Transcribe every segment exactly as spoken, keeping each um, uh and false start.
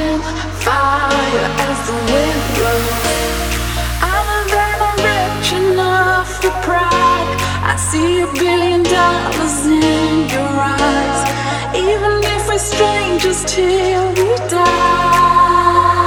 catching fire as the wind blows. I'm a venom rich enough for pride. I see a billion dollars in your eyes. Even if we're strangers till we die.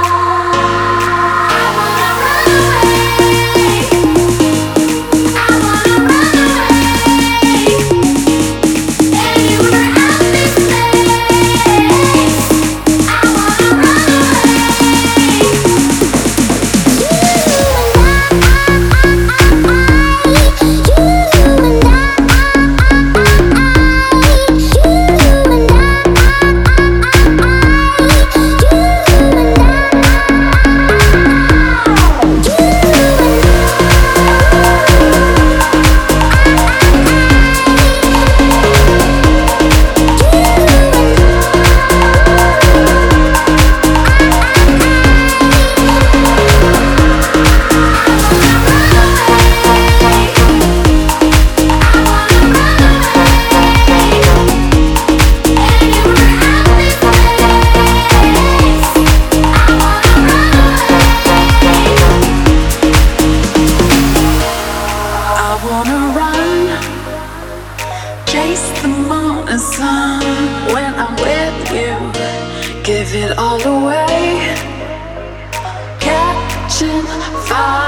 Chase the morning sun when I'm with you. Give it all away. Catching fire.